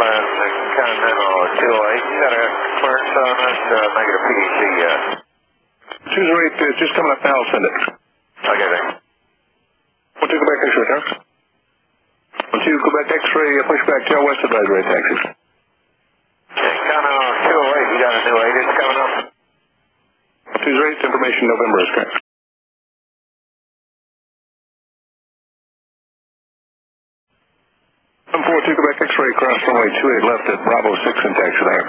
Land Continental 208. You got a clearance on us, negative PDC yet? Choose rate is just coming up now, I'll send it. Okay, thanks. 12 Quebec X-ray, Tower. 12 Quebec X-ray, pushback tail west advisory taxi. Continental 208, you got a new 8 coming up? Choose rate, information November is correct. 142 Quebec X-ray, cross runway 28 left at Bravo 6 and taxi there.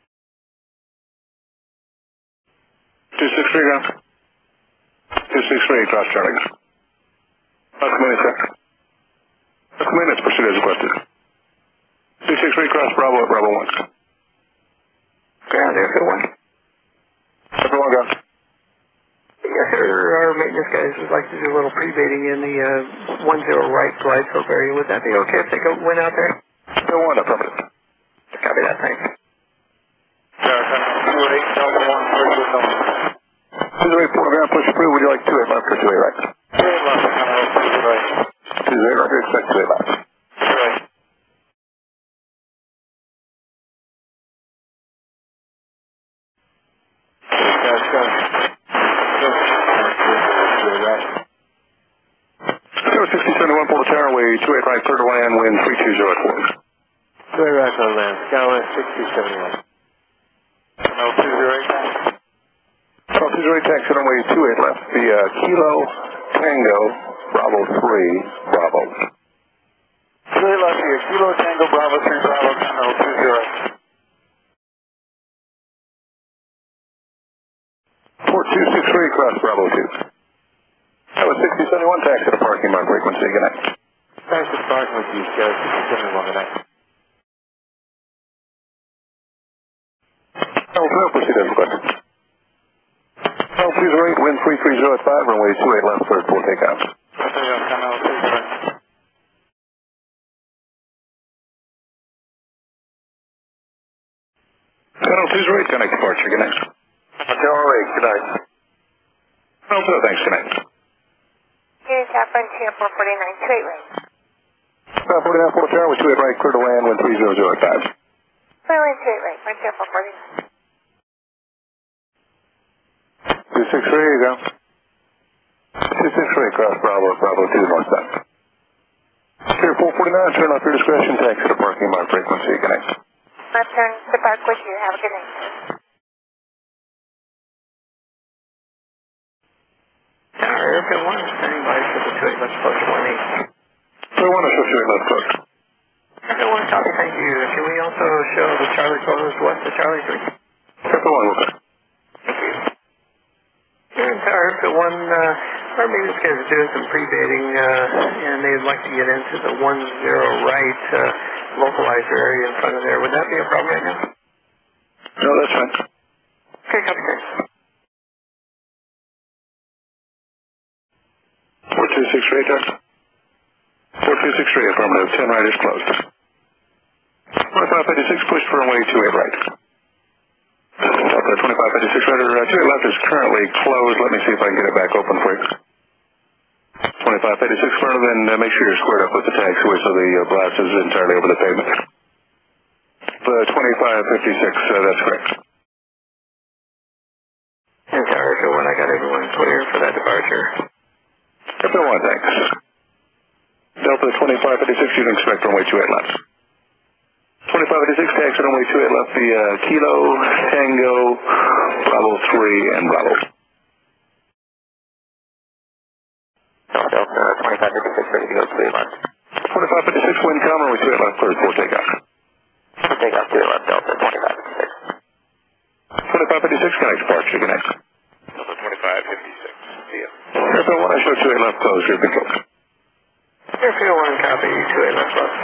263 ground. 263 cross Charlie. Last minute, sir. Last minutes, proceed as requested. 263 cross Bravo at Bravo 1. Ground Airfield 1. Everyone go. Yes, sir. Our maintenance guys would like to do a little pre-baiting in the 10 right glide slope area. Would that be okay if they went out there? Still 1, affirmative. Copy that, thanks. Continental 208, Delta 13 with no. 208 Porter ground, push through. Would you like 28 left or 28 right? 28 left, Continental 208. 28 right, expect 28 left. Right. Go 6071 Porter Tower, way 28 right, clear to land, wind 320 at 4. 28 right, clear to land, Skyway 6071. Continental 208, thanks. Well, 208 taxi runway 28 left, the Kilo Tango Bravo 3 Bravo. 28 left here, Kilo Tango Bravo 3 Bravo, Continental 208. Port 263 cross Bravo 2. That was 6071 taxi to parking on frequency, good night. Thanks for starting with you, Sky 6071, good night. No, proceed as requested. Oh, please rate, wind 330 at 5, runway 28 left, third full takeoff. Continental 208. Continental 208, connect departure, good night. Continental 208, good night. Continental 2, thanks, good night. Here's South Frontier 449, 28 right. South 49 Porter Tower, with 28 right, clear to land, wind 300 at 5. Clear land 28 right, Frontier 449. 263, here you go. 263, cross Bravo, Bravo 2, northbound. Here 449, turn off your discretion, taxi to parking on frequency, good night. Left turn to park with you. Have a good night, sir. Tower Airfield 1 standing by for the 28 left approach 18. So I want to show you left close. Airfield 1, copy, thank you. Can we also show the Charlie closed west of Charlie 3? Airfield 1, okay. Here in Tower Airfield 1, our maintenance guys are doing some pre-baiting, and they'd like to get into the 10 right localizer area in front of there. Would that be a problem right now? No, that's fine. Okay, copy, thanks. 4263, taxi. 4263, affirmative, 10 right is closed. 2556, push for runway 28 right. Delta 2556 right, 28 left is currently closed. Let me see if I can get it back open for you. 2556 front, then make sure you're squared up with the taxiway so the blast is entirely over the pavement. 2556, that's correct. And Tower Airfield 1, I got everyone clear for that departure. Airfield 1, thanks. Delta 2556, you can expect runway 28 left. 2556, taxi runway 28 left, the Kilo, Tango, Bravo 3, and Bravo. Delta 2556, ready to go, clear left. 2556, wind calm, runway 28 left, third full takeoff. Takeoff clear left, Delta 2556. 2556, connect departure, good night. Delta 2556, see ya. Airfield 1, I show 28 left closed, good control. Airfield 1, copy, 28 left close.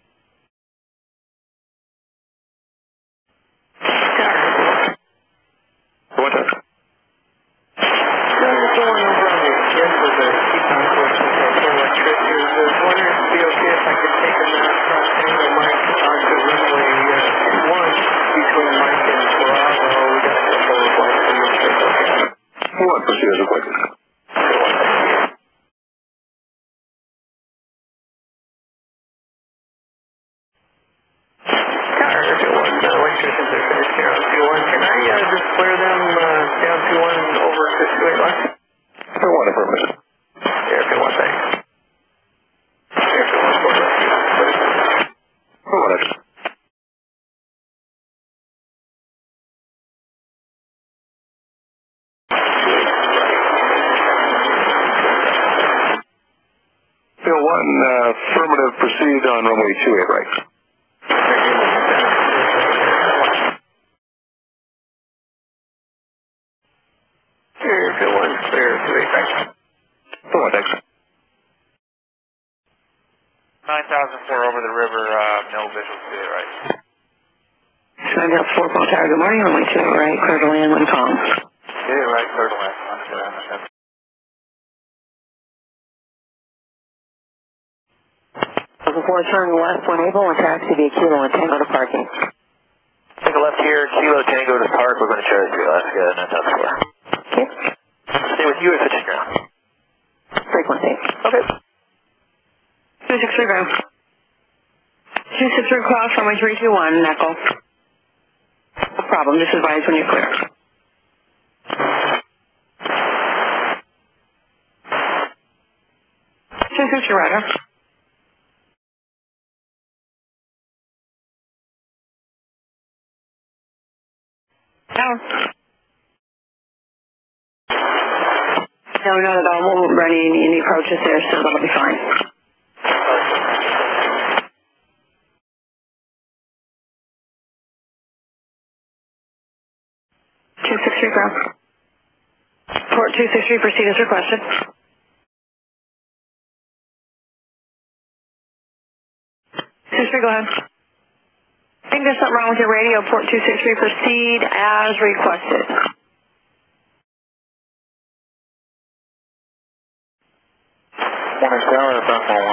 What time? There's the one over on the end with the Keaton course for electricity. I was wondering if it'd be okay if I could take a mass angle mic onto runway 21 between Mike and Bravo. We got a couple of flights in this trip, okay? What proceed as requested? Wake Station, they're finished here on 2-1. Can I just clear them down 2-1 over to 28 left? For one affirmative. Airfield 1, thanks. Airfield 1, forward left. For one extra. Field 1, affirmative, proceed on runway 28 right. Airfield 1, clear 28 right. For one, thanks. 9004 over the river, no visuals to the right. Sky Delta 4 Paul Tower, good morning, runway 28 right, clear to land when calm. Yeah, right, clear to land. Understood. Before turning left when able and taxi via Kilo and Tango to parking. Take a left here, Kilo Tango to park. We're going to Cherry Street, Alaska, 9004. Okay. Stay with you at pitching ground. Frequency. Okay. 263 ground. 263 cross, runway 321, Echo. No problem, just advise when you're clear. Rider. No. No, not at all. We'll run any approaches there, so that'll be fine. Ground. Port 263, proceed as requested. 263, go ahead. I think there's something wrong with your radio. Port 263, proceed as requested. Morning, Tower, back on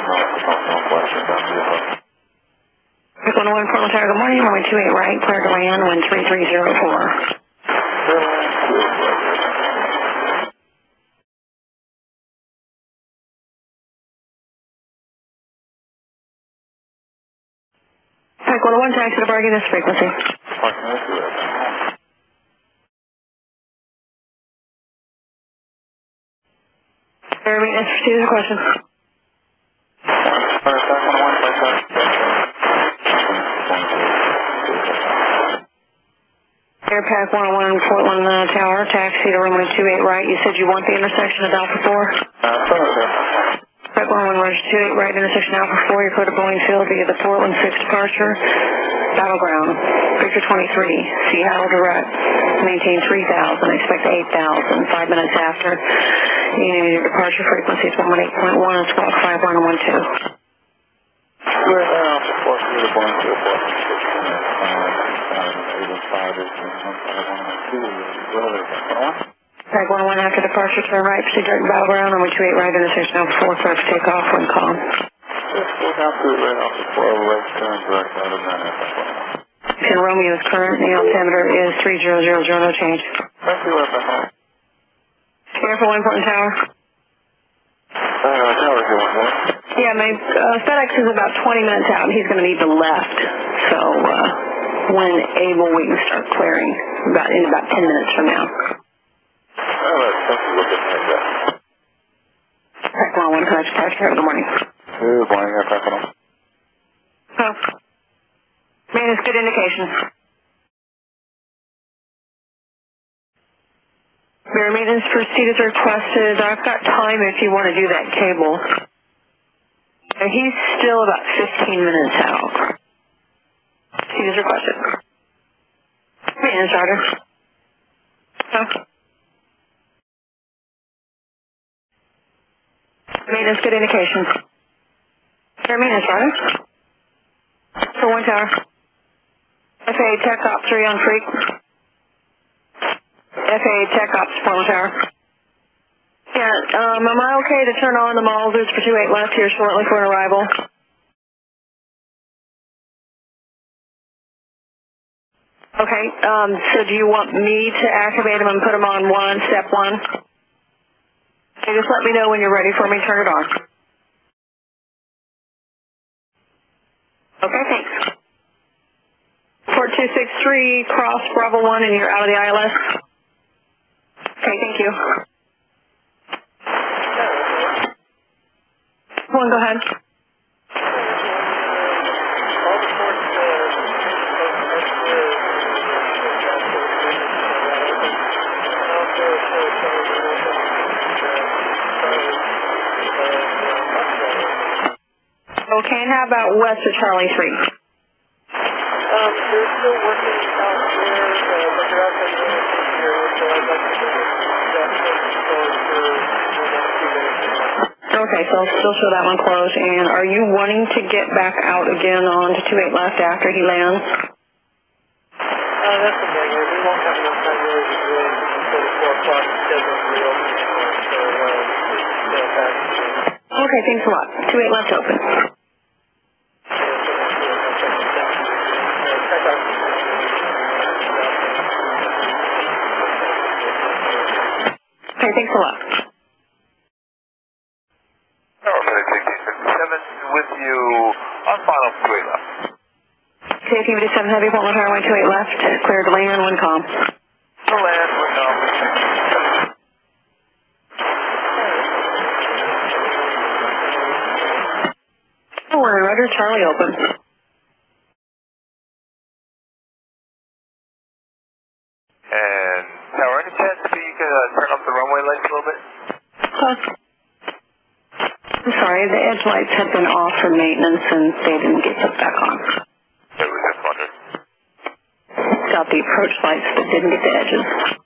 114 Pick 101, Portland Tower, good morning. Runway 28 right, clear to land, wind 3304. Pike 101, taxi to bargain this frequency. Air maintenance, proceed as a question. Airpack 101, Portland Tower, taxi to runway 28 right. You said you want the intersection of Alpha 4? Airpack 101, Roger 28 right, intersection Alpha 4. You're code to Boeing Field via the Portland 6 departure. Battleground, Victor 23, Seattle direct. Maintain 3,000, expect 8,000. 5 minutes after. Your departure frequency is 118.1 and squawk 5112. We're now for the Boeing Field. Tag 101 after departure, turn right, proceed direct to Battleground, runway 28 right, intersection Alpha 4, clear for takeoff when calm. Can Romeo is current, the altimeter is 3000, no change. Thank you, Air for 1 Portland Tower. Tower here, Yeah, my FedEx is about 20 minutes out, and he's going to need the left, so when able, we can start clearing in about 10 minutes from now. Pack 101, correct, departure, good morning. Good morning, Airpack 101. Oh. Man, it's good indication. Air maintenance proceed as requested. I've got time if you want to do that cable. He's still about 15 minutes out. Proceed as requested. Maintenance order. Oh. Maintenance, good indication. Air maintenance order. For 1 tower. FAA Tech Ops 3 on freak. FAA Tech Ops 4 tower. Yeah, am I okay to turn on the Malzers for 28 left here shortly for an arrival? Okay, so do you want me to activate them and put them on step 1? Okay, just let me know when you're ready for me to turn it on. Okay, thanks. 463, cross Bravo 1, and you're out of the ILS. Okay, thank you. One, go ahead. Okay, and how about west of Charlie 3? They're still working out there, but they're out there doing it this year, so I'd like to do that closed for the next few days. Okay, so I'll still show that one closed. And are you wanting to get back out again on to 28 left after he lands? That's okay. We won't have enough time really to do it until the 4 o'clock schedule to reopen. So back. Okay, thanks a lot. 28 left open. Okay, thanks a lot. Tower FedEx 1857 with you on final 28 left. Okay, Team 87 Heavy, Portland Highway 28 left, clear to land, wind calm. To land, wind calm. Warren, Roger, Charlie open. And Tower, any chance that you could turn off the runway lights a little bit? I'm sorry, the edge lights have been off for maintenance and they didn't get put back on. I was just wondering. Got the approach lights but didn't get the edges.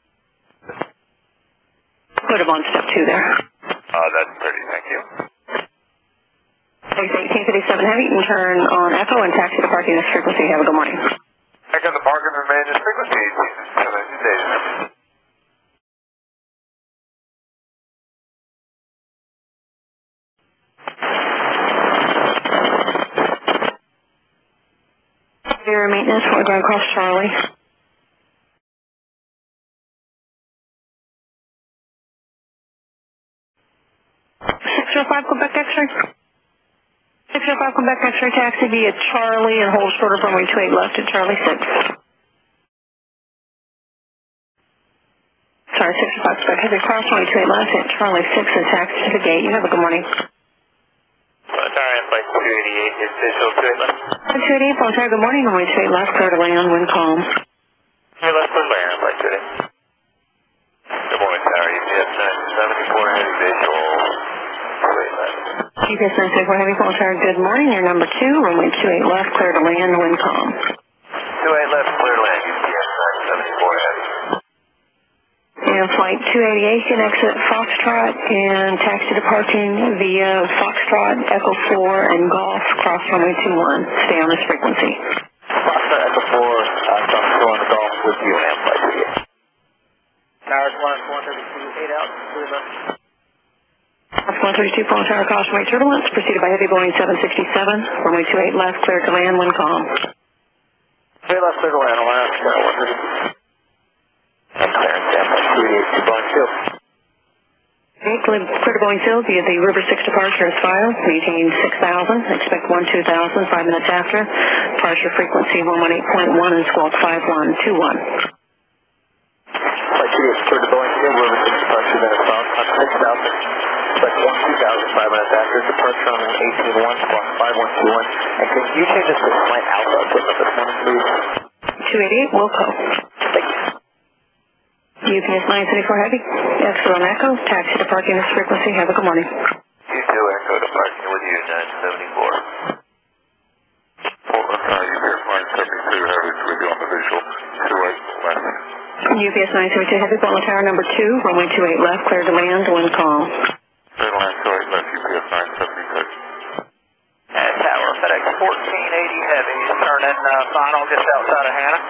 Put them on step 2 there. That's pretty, thank you. Thanks, 1857 Heavy, you can turn on Echo and taxi to parking this frequency. Have a good morning. Check on the park and remain in frequency 1857 days. Your maintenance, we're going across Charlie. Five Quebec X-ray. 605 Quebec X-ray taxi via Charlie and hold shorter runway 28 left at Charlie 6. Sorry, 605 Quebec Heavy cross runway 28 left at Charlie 6 and taxi to the gate. You have a good morning. Sorry, I'm flight 288 is visual 28 left. 288, Voltaire, good morning. Runway 28 left, clear to land, wind calm. 28 left, clear to land, flight 288. Good morning, Tower, UPS 974 heavy visual 28 left. UPS 974 Heavy, Voltaire, good morning. You're number 2, runway 28 left, clear to land, wind calm. 28 left, clear to land, UPS 974 heavy. And flight 288 can exit Foxtrot and taxi to parking via Foxtrot, Echo 4, and Golf, cross runway 21. Stay on this frequency. Foxtrot, Echo 4, cross 4 on the Golf with you and flight 288. Towers 132, 8 out, 3 left. That's 132, Pulling Tower, caution wait turbulence, preceded by heavy Boeing 767, runway 28 left, clear to land, wind calm. 28 left, clear to land, Alaska, 132. And clearance, flight 288 to Boeing Field. Okay, clear to Boeing Field via the River 6 departure is filed, maintain 6,000, expect 12,000, 5 minutes after, departure frequency 118.1 and squawk 5121. Flight 288 clear to Boeing Field, River 6 departure, then it's found on 6,000. Expect 12,000, 5 minutes after, departure on 118.1, squawk 5121. And can you change us to flight Alpha equipment this morning, please? 288, Wilco. Thank you. UPS 974 Heavy, exit on Echo, taxi to parking this frequency. Have a good morning. You too, Echo to parking with you, 974. Portland, UPS 972 Heavy, with you on the visual, 28 left. UPS 972 Heavy, Portland Tower number 2, runway 28 left, clear to land, wind calm. Clear to land, 28 left, UPS 972. And Tower, FedEx 1480 Heavy, turning final just outside of Hannah.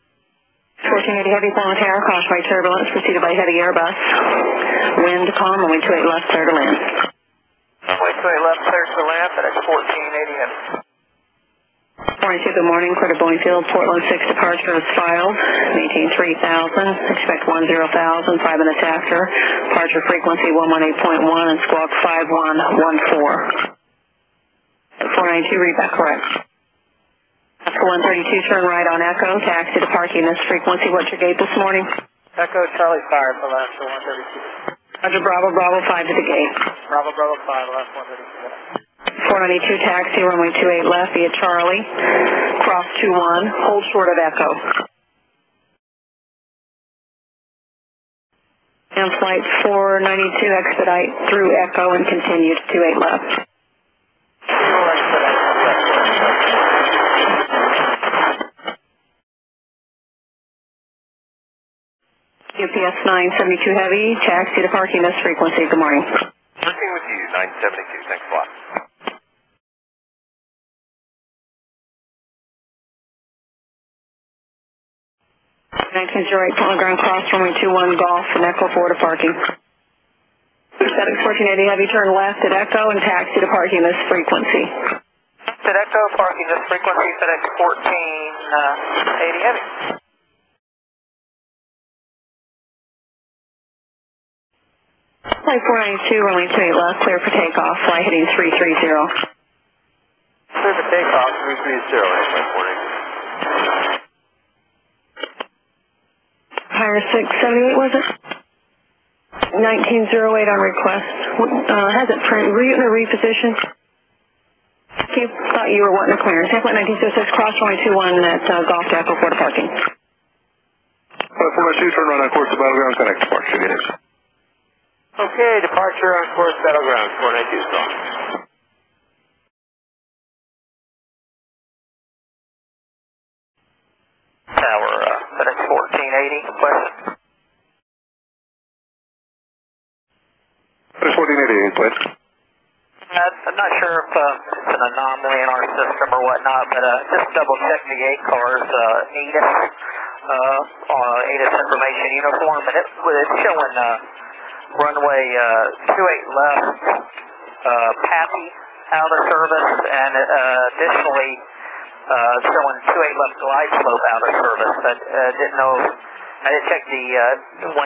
1480 Heavy, Portland Tower, caution by turbulence, preceded by heavy Airbus. Wind calm, runway 28 left, clear to land. Runway 28 left, clear to land, FedEx 1480 Heavy. 42, good morning, clear to Boeing Field, Portland 6 departure is filed, maintain 3,000, expect 10,000, 5 minutes after, departure frequency 118.1 and squawk 5114. 492, read that correct. 492, for 132, turn right on Echo, taxi to parking this frequency. What's your gate this morning? Echo Charlie 5 for last for 132. Roger, Bravo, Bravo 5 to the gate. Bravo, Bravo 5, last 132. 492, taxi, runway 28 left via Charlie, cross 21, hold short of Echo. And flight 492, expedite through Echo and continue to 28 left. UPS 972 Heavy, taxi to parking this frequency. Good morning. Working with you, 972. Thanks a lot. 1908, Polo Ground Cross, runway 21, Golf, and Echo 4 to parking. FedEx 1480 Heavy, turn left at Echo and taxi to parking this frequency. At Echo, parking this frequency, FedEx 1480 Heavy. Flight 492, runway 28 left, clear for takeoff, flight heading 330. Clear for takeoff, 330, flight 492. Higher 678, was it? 1908 on request. Has it print? Were you in a reposition? Okay, thought you were wanting a clearance. Airplane 1906, cross runway 21 at Golf to Echo 4 to parking. 492, turn right on course to Battleground, connect departure, get it. Okay, departure on course Battleground, 492, so. Tower, FedEx 1480, question. FedEx 1480, please. I'm not sure if it's an anomaly in our system or whatnot, but just double check the 8 cars, ATIS information uniform, and it's showing runway 28 left, Pappy out of service, and additionally showing 28 left glide slope out of service. I didn't know, I didn't check the 12835,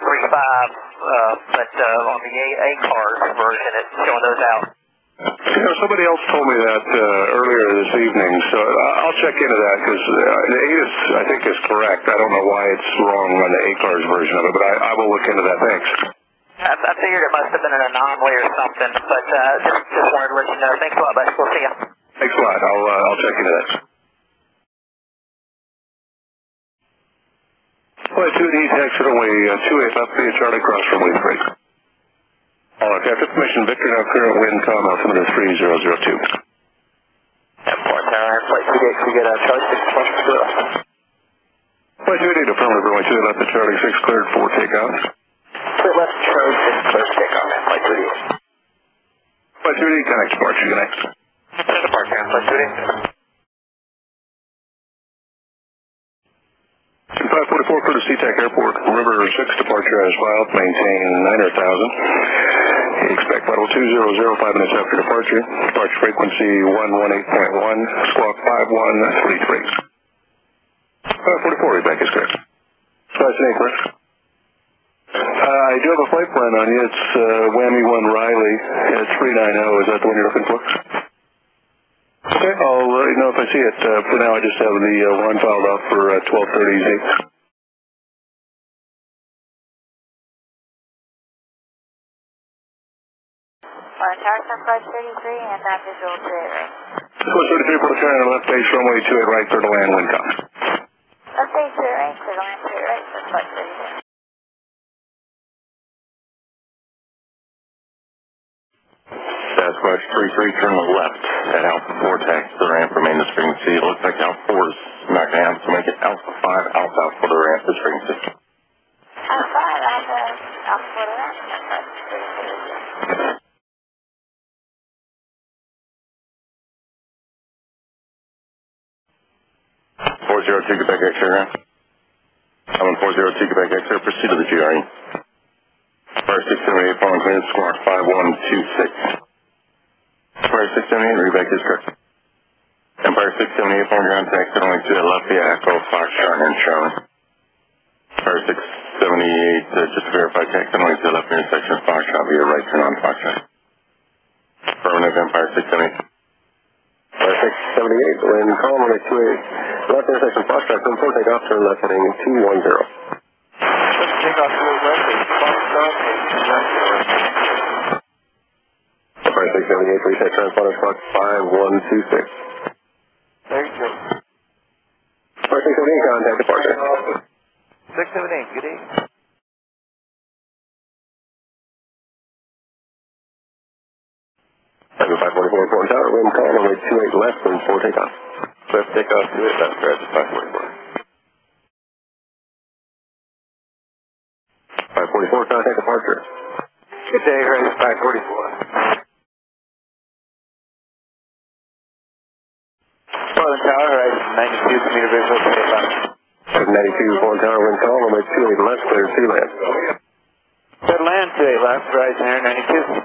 but on the A-Cars version, it's showing those out. Somebody else told me that earlier this evening, so I'll check into that because the ATIS, I think, is correct. I don't know why it's wrong on the A-Cars version of it, but I will look into that. Thanks. I figured it must have been an anomaly or something, but just wanted to let you know. Thanks a lot, buddy. We'll see you. Thanks a lot. I'll check into that. Flight 2D, taxi runway 28 left via Charlie, cross runway 3. All right, after permission, Victor, now current wind calm, altimeter 3002. Airport Tower, flight 2D, we get a Charlie 6 plus 0. Flight 2D, affirmative, runway 28 left to Charlie 6, cleared for takeoff. Clear left, Charlie 6, clear for takeoff, man, flight 2D. Flight 2D, connect departure, connect. Departure, flight 2D. 544 for the SeaTac Airport, River 6 departure as filed, maintain 900,000. Expect level 200, 5 minutes after departure. Departure frequency 118.1, squawk 5133. 544, Rebecca is correct. Flight 8, correct. I do have a flight plan on you. It's Whammy 1 Riley at 390. Is that the one you're looking for? Okay, I'll let you know if I see it. For now, I just have the one filed out for 12:30 Z. Tower, flight 33 and that visual to it, right? Course 33 for the turn on left base, runway 28 right, clear to land, wind calm. Left base to it right, clear to land to it right, for flight 33. Sasquatch 33, turn left at Alpha 4, taxi to the ramp, remain this frequency. It looks like Alpha 4 is not going to happen, so make it Alpha 5, Alpha for the ramp, this frequency. Alpha 5, Alpha 4 to ramp, that's flight 33. 402 Quebec X-ray ramp. 402 Quebec X-ray, proceed to the GRE. Empire 678, following clearance, squawk 5126. Empire 678, Rebecca is correct. Empire 678, following ground taxi runway 2 at left via Echo, Foxtrot, and Charlie. Empire 678, just to verify, taxi runway 2 at left intersection, Foxtrot via right turn on Foxtrot. Affirmative, Empire 678. 678, wind calm, runway 28 left intersection Foxtrot, 4 takeoff, turn left heading 210. Takeoff to the left is Foxtrot, 678, reset transponder Fox 5126. There you go. 678, contact departure. 678, good evening. 544 Portland Tower, wind calm, runway 28 left, wind 4 takeoff. Left takeoff to it, left right to 544. 544, contact departure. Good day, right at 544. Portland Tower, right, 92 meter visual, takeoff. 92 Portland Tower, wind calm, runway 28 left, clear to land. Good land, 28 left, right there, 92.